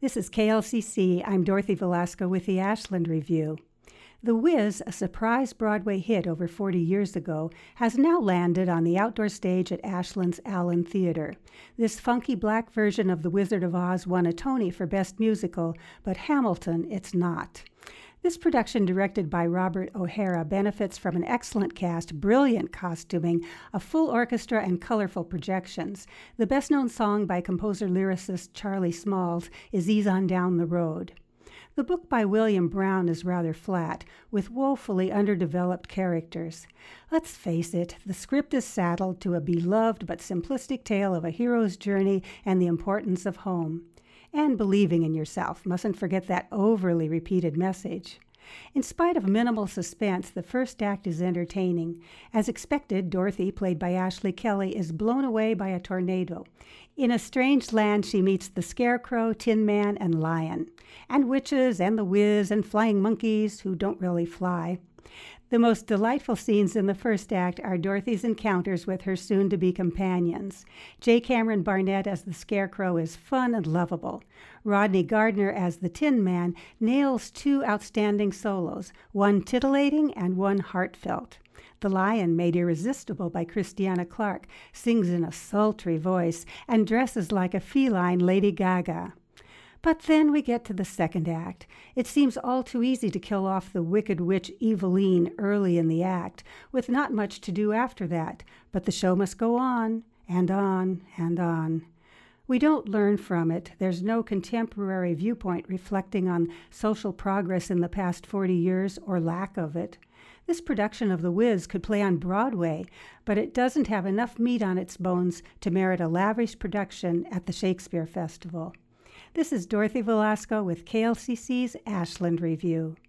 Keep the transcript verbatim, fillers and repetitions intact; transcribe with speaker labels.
Speaker 1: This is K L C C. I'm Dorothy Velasco with the Ashland Review. The Wiz, a surprise Broadway hit over forty years ago, has now landed on the outdoor stage at Ashland's Allen Theater. This funky black version of The Wizard of Oz won a Tony for Best Musical, but Hamilton it's not. This production, directed by Robert O'Hara, benefits from an excellent cast, brilliant costuming, a full orchestra, and colorful projections. The best-known song by composer-lyricist Charlie Smalls is Ease on Down the Road. The book by William Brown is rather flat, with woefully underdeveloped characters. Let's face it, the script is saddled to a beloved but simplistic tale of a hero's journey and the importance of home. And believing in yourself. Mustn't forget that overly repeated message. In spite of minimal suspense, the first act is entertaining. As expected, Dorothy, played by Ashley Kelly, is blown away by a tornado. In a strange land, she meets the Scarecrow, Tin Man, and Lion, and witches, and the Wiz, and flying monkeys who don't really fly. The most delightful scenes in the first act are Dorothy's encounters with her soon-to-be companions. J. Cameron Barnett as the Scarecrow is fun and lovable. Rodney Gardner as the Tin Man nails two outstanding solos, one titillating and one heartfelt. The Lion, made irresistible by Christiana Clark, sings in a sultry voice and dresses like a feline Lady Gaga. But then we get to the second act. It seems all too easy to kill off the wicked witch Eveline early in the act, with not much to do after that. But the show must go on, and on, and on. We don't learn from it. There's no contemporary viewpoint reflecting on social progress in the past forty years, or lack of it. This production of The Wiz could play on Broadway, but it doesn't have enough meat on its bones to merit a lavish production at the Shakespeare Festival. This is Dorothy Velasco with K L C C's Ashland Review.